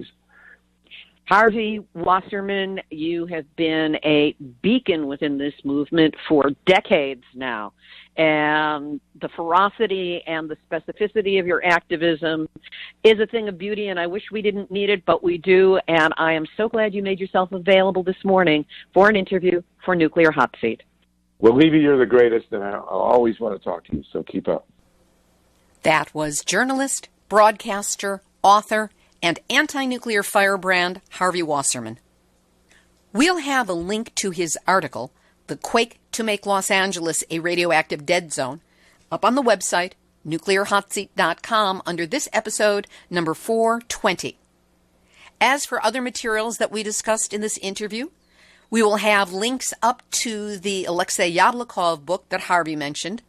Harvey Wasserman, you have been a beacon within this movement for decades now. And the ferocity and the specificity of your activism is a thing of beauty, and I wish we didn't need it, but we do. And I am so glad you made yourself available this morning for an interview for Nuclear Hot Seat. Well, Levy, you're the greatest, and I'll always want to talk to you, so keep up. That was journalist, broadcaster, author, and anti-nuclear firebrand Harvey Wasserman. We'll have a link to his article, The Quake to Make Los Angeles a Radioactive Dead Zone, up on the website, nuclearhotseat.com, under this episode, number 420. As for other materials that we discussed in this interview, we will have links up to the Alexei Yablokov book that Harvey mentioned,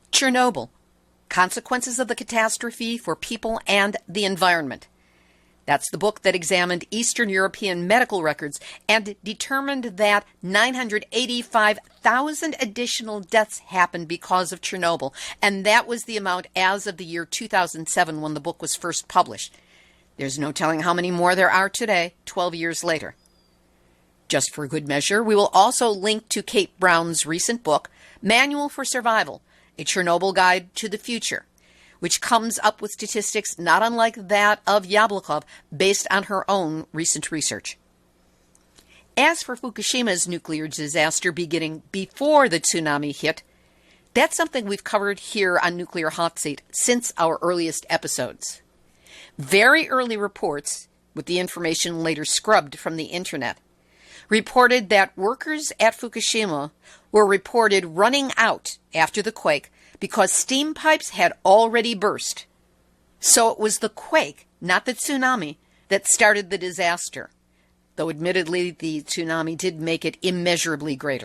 Chernobyl, Consequences of the Catastrophe for People and the Environment. That's the book that examined Eastern European medical records and determined that 985,000 additional deaths happened because of Chernobyl. And that was the amount as of the year 2007 when the book was first published. There's no telling how many more there are today, 12 years later. Just for good measure, we will also link to Kate Brown's recent book, Manual for Survival, A Chernobyl Guide to the Future, which comes up with statistics not unlike that of Yablokov based on her own recent research. As for Fukushima's nuclear disaster beginning before the tsunami hit, that's something we've covered here on Nuclear Hot Seat since our earliest episodes. Very early reports, with the information later scrubbed from the internet, reported that workers at Fukushima were reported running out after the quake because steam pipes had already burst. So it was the quake, not the tsunami, that started the disaster, though admittedly the tsunami did make it immeasurably greater.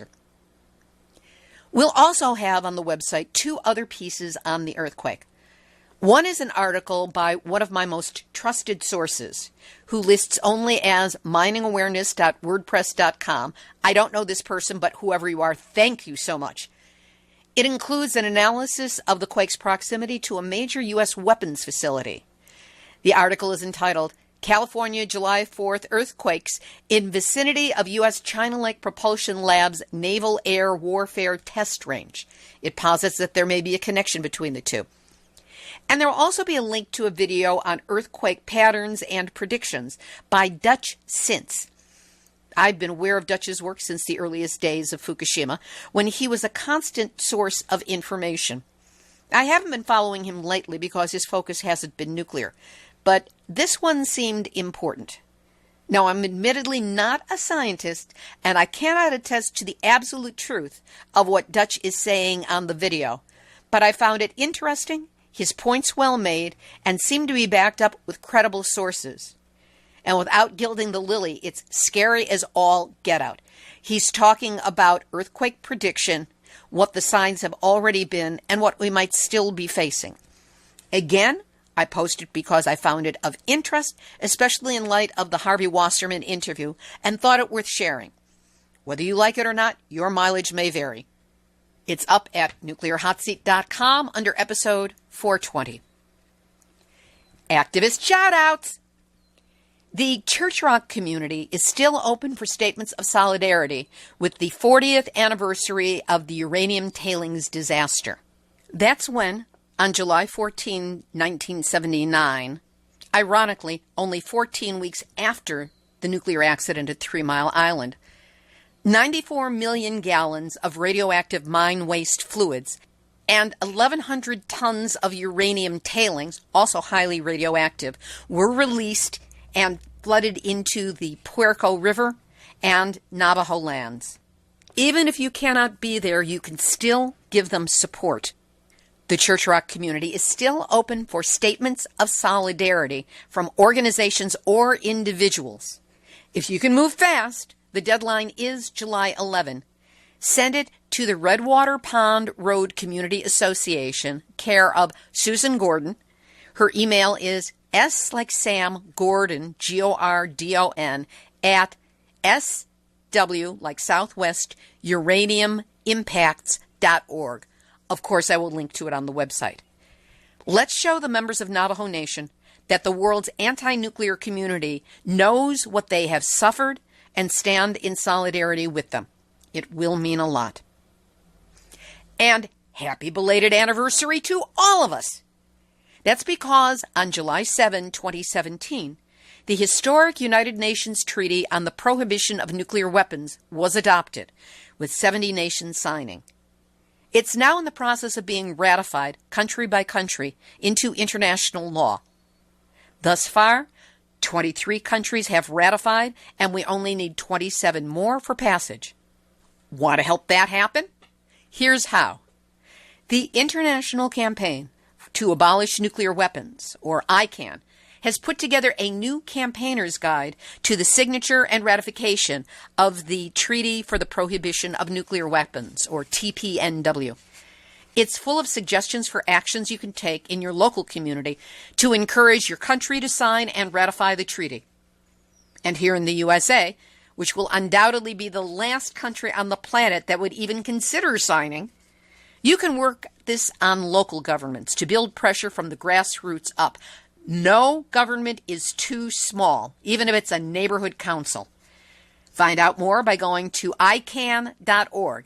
We'll also have on the website 2 other pieces on the earthquake. One is an article by one of my most trusted sources, who lists only as miningawareness.wordpress.com. I don't know this person, but whoever you are, thank you so much. It includes an analysis of the quake's proximity to a major U.S. weapons facility. The article is entitled, California July 4th Earthquakes in Vicinity of U.S. China Lake Propulsion Lab's Naval Air Warfare Test Range. It posits that there may be a connection between the two. And there will also be a link to a video on earthquake patterns and predictions by Dutch Sintz. I've been aware of Dutch's work since the earliest days of Fukushima, when he was a constant source of information. I haven't been following him lately because his focus hasn't been nuclear, but this one seemed important. Now, I'm admittedly not a scientist, and I cannot attest to the absolute truth of what Dutch is saying on the video, but I found it interesting, his points well made, and seemed to be backed up with credible sources. And without gilding the lily, it's scary as all get out. He's talking about earthquake prediction, what the signs have already been, and what we might still be facing. Again, I posted because I found it of interest, especially in light of the Harvey Wasserman interview, and thought it worth sharing. Whether you like it or not, your mileage may vary. It's up at nuclearhotseat.com under episode 420. Activist shout-outs! The Church Rock community is still open for statements of solidarity with the 40th anniversary of the uranium tailings disaster. That's when, on July 14, 1979, ironically, only 14 weeks after the nuclear accident at 3 Mile Island, 94 million gallons of radioactive mine waste fluids and 1,100 tons of uranium tailings, also highly radioactive, were released and flooded into the Puerco River and Navajo lands. Even if you cannot be there, you can still give them support. The Church Rock community is still open for statements of solidarity from organizations or individuals. If you can move fast, the deadline is July 11. Send it to the Redwater Pond Road Community Association, care of Susan Gordon. Her email is S like Sam Gordon, Gordon, at SW like Southwest uraniumimpacts.org. Of course, I will link to it on the website. Let's show the members of Navajo Nation that the world's anti-nuclear community knows what they have suffered and stand in solidarity with them. It will mean a lot. And happy belated anniversary to all of us. That's because on July 7, 2017, the historic United Nations Treaty on the Prohibition of Nuclear Weapons was adopted, with 70 nations signing. It's now in the process of being ratified, country by country, into international law. Thus far, 23 countries have ratified, and we only need 27 more for passage. Want to help that happen? Here's how. The International Campaign to Abolish Nuclear Weapons, or ICAN, has put together a new campaigner's guide to the signature and ratification of the Treaty for the Prohibition of Nuclear Weapons, or TPNW. It's full of suggestions for actions you can take in your local community to encourage your country to sign and ratify the treaty. And here in the USA, which will undoubtedly be the last country on the planet that would even consider signing, you can work this on local governments to build pressure from the grassroots up. No government is too small, even if it's a neighborhood council. Find out more by going to ican.org,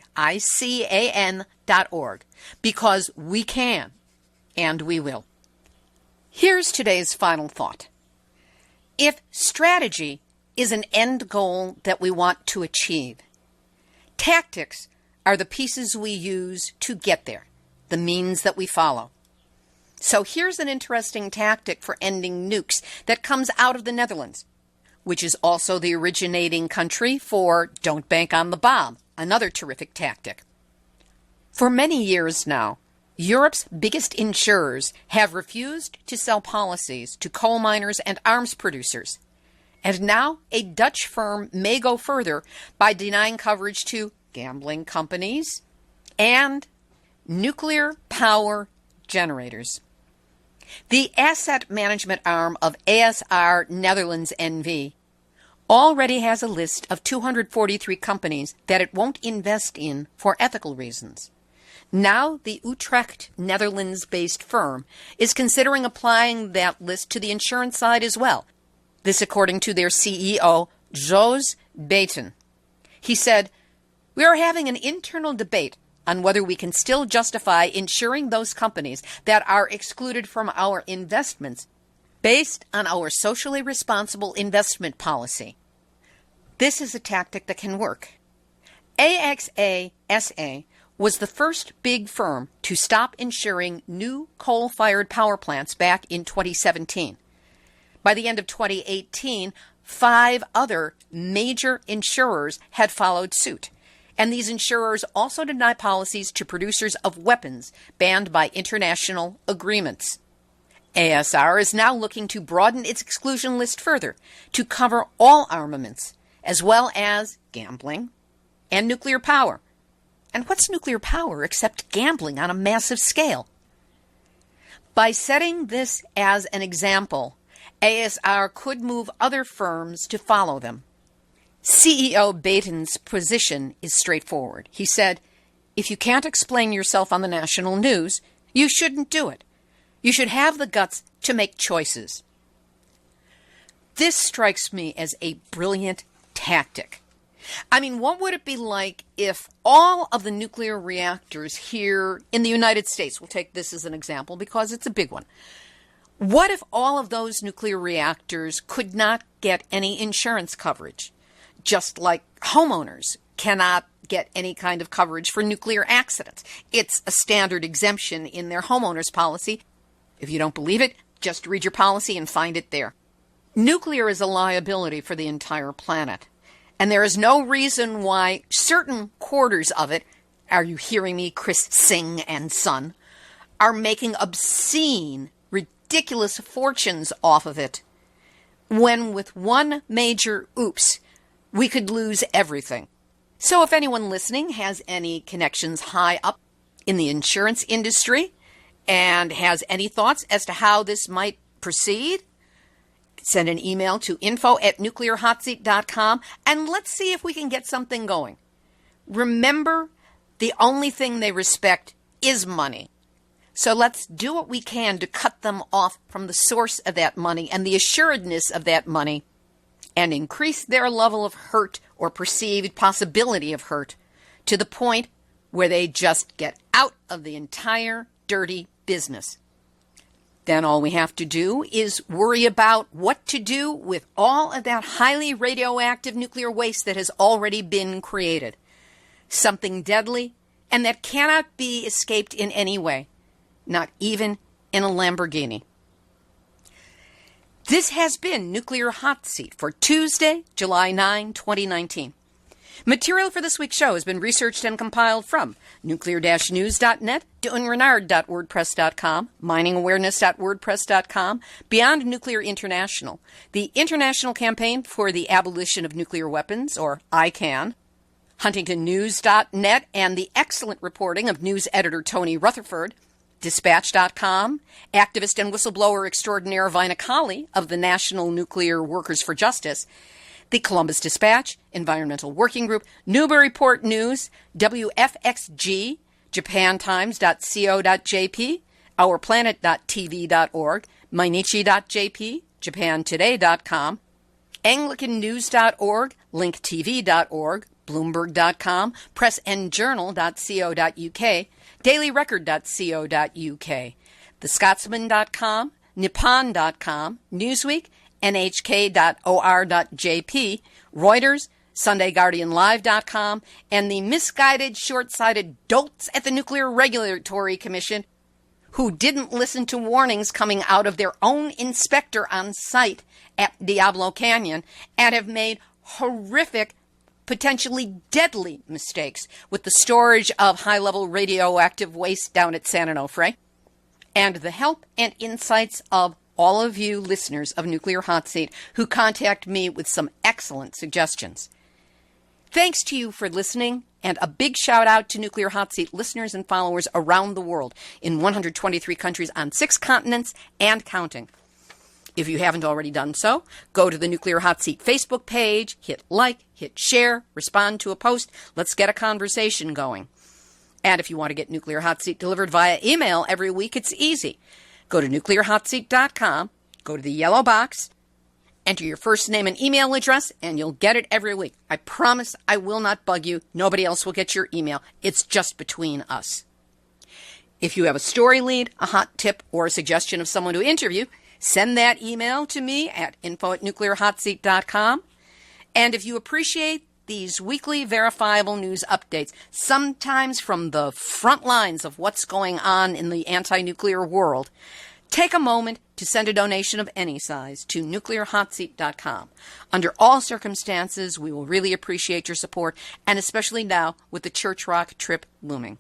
ICAN.org, because we can, and we will. Here's today's final thought. If strategy is an end goal that we want to achieve, tactics are the pieces we use to get there, the means that we follow. So here's an interesting tactic for ending nukes that comes out of the Netherlands, which is also the originating country for Don't Bank on the Bomb, another terrific tactic. For many years now, Europe's biggest insurers have refused to sell policies to coal miners and arms producers. And now a Dutch firm may go further by denying coverage to gambling companies and nuclear power generators. The asset management arm of ASR Netherlands NV already has a list of 243 companies that it won't invest in for ethical reasons. Now the Utrecht, Netherlands-based firm is considering applying that list to the insurance side as well. This according to their CEO, Jos Baeten. He said, "We are having an internal debate on whether we can still justify insuring those companies that are excluded from our investments based on our socially responsible investment policy." This is a tactic that can work. AXA SA was the first big firm to stop insuring new coal-fired power plants back in 2017. By the end of 2018, 5 other major insurers had followed suit. And these insurers also deny policies to producers of weapons banned by international agreements. ASR is now looking to broaden its exclusion list further to cover all armaments, as well as gambling and nuclear power. And what's nuclear power except gambling on a massive scale? By setting this as an example, ASR could move other firms to follow them. CEO Baeten's position is straightforward. He said, "If you can't explain yourself on the national news, you shouldn't do it. You should have the guts to make choices." This strikes me as a brilliant tactic. I mean, what would it be like if all of the nuclear reactors here in the United States, we'll take this as an example because it's a big one. What if all of those nuclear reactors could not get any insurance coverage? Just like homeowners cannot get any kind of coverage for nuclear accidents. It's a standard exemption in their homeowner's policy. If you don't believe it, just read your policy and find it there. Nuclear is a liability for the entire planet. And there is no reason why certain quarters of it, are you hearing me, Chris Singh and Son, are making obscene, ridiculous fortunes off of it, when with one major oops, we could lose everything. So if anyone listening has any connections high up in the insurance industry and has any thoughts as to how this might proceed, send an email to info@nuclearhotseat.com and let's see if we can get something going. Remember, the only thing they respect is money. So let's do what we can to cut them off from the source of that money and the assuredness of that money and increase their level of hurt or perceived possibility of hurt to the point where they just get out of the entire dirty business. Then all we have to do is worry about what to do with all of that highly radioactive nuclear waste that has already been created. Something deadly and that cannot be escaped in any way, not even in a Lamborghini. This has been Nuclear Hot Seat for Tuesday, July 9, 2019. Material for this week's show has been researched and compiled from nuclear-news.net, DeUnrenard.wordpress.com, miningawareness.wordpress.com, Beyond Nuclear International, the International Campaign for the Abolition of Nuclear Weapons, or ICAN, HuntingtonNews.net and the excellent reporting of news editor Tony Rutherford, Dispatch.com, activist and whistleblower extraordinaire Vina Colley of the National Nuclear Workers for Justice, the Columbus Dispatch, Environmental Working Group, Newburyport News, WFXG, JapanTimes.co.jp, OurPlanet.tv.org, Mainichi.jp, JapanToday.com, AnglicanNews.org, LinkTV.org, Bloomberg.com, PressandJournal.co.uk, DailyRecord.co.uk, TheScotsman.com, Nippon.com, Newsweek, NHK.or.jp, Reuters, SundayGuardianLive.com, and the misguided, short-sighted dolts at the Nuclear Regulatory Commission who didn't listen to warnings coming out of their own inspector on site at Diablo Canyon and have made horrific, potentially deadly mistakes with the storage of high-level radioactive waste down at San Onofre, and the help and insights of all of you listeners of Nuclear Hot Seat who contact me with some excellent suggestions. Thanks to you for listening, and a big shout out to Nuclear Hot Seat listeners and followers around the world in 123 countries on 6 continents and counting. If you haven't already done so, go to the Nuclear Hot Seat Facebook page, hit like, hit share, respond to a post. Let's get a conversation going. And if you want to get Nuclear Hot Seat delivered via email every week, it's easy. Go to nuclearhotseat.com, go to the yellow box, enter your first name and email address, and you'll get it every week. I promise I will not bug you. Nobody else will get your email. It's just between us. If you have a story lead, a hot tip, or a suggestion of someone to interview, send that email to me at info@nuclearhotseat.com. And if you appreciate these weekly verifiable news updates, sometimes from the front lines of what's going on in the anti-nuclear world, take a moment to send a donation of any size to nuclearhotseat.com. Under all circumstances, we will really appreciate your support, and especially now with the Church Rock trip looming.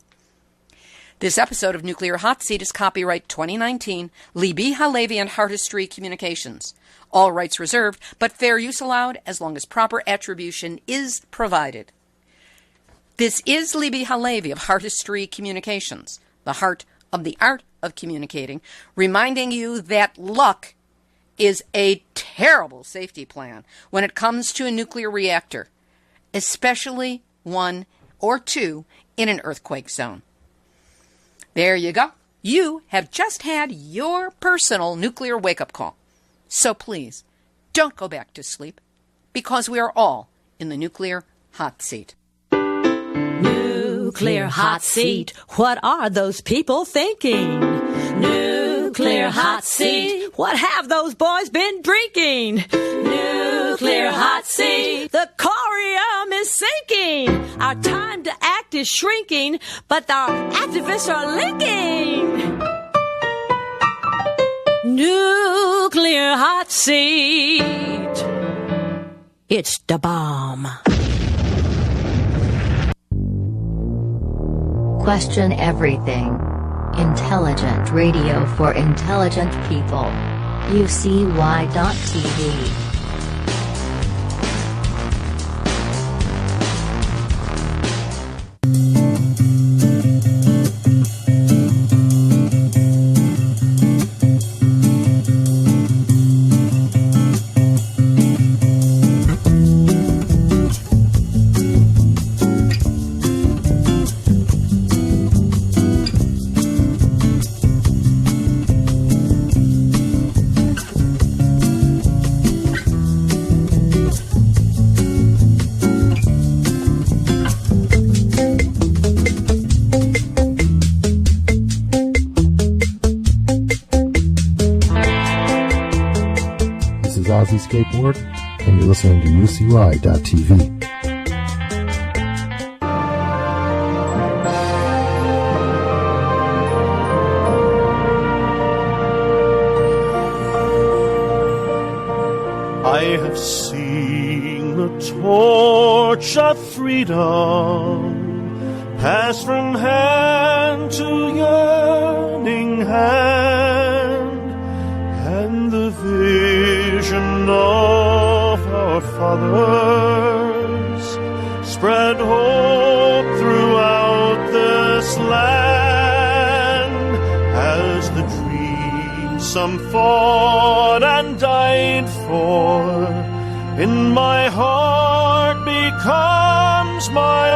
This episode of Nuclear Hot Seat is copyright 2019, Libby Halevi and Heartistry Communications. All rights reserved, but fair use allowed as long as proper attribution is provided. This is Libby Halevi of Heartistry Communications, the heart of the art of communicating, reminding you that luck is a terrible safety plan when it comes to a nuclear reactor, especially one or two in an earthquake zone. There you go. You have just had your personal nuclear wake-up call. So please, don't go back to sleep, because we are all in the Nuclear Hot Seat. Nuclear hot seat. What are those people thinking? Nuclear hot seat. What have those boys been drinking? Nuclear hot seat. The corium is sinking. Our time to act is shrinking, but our activists are linking. Nuclear hot seat. It's the bomb. Question everything. Intelligent radio for intelligent people. UCY.tv. Ozzy Skateboard, and you're listening to UCY.tv. I have seen the torch of freedom pass from hand to yearning hand, and the vision of our fathers spread hope throughout this land, as the dreams some fought and died for, in my heart becomes my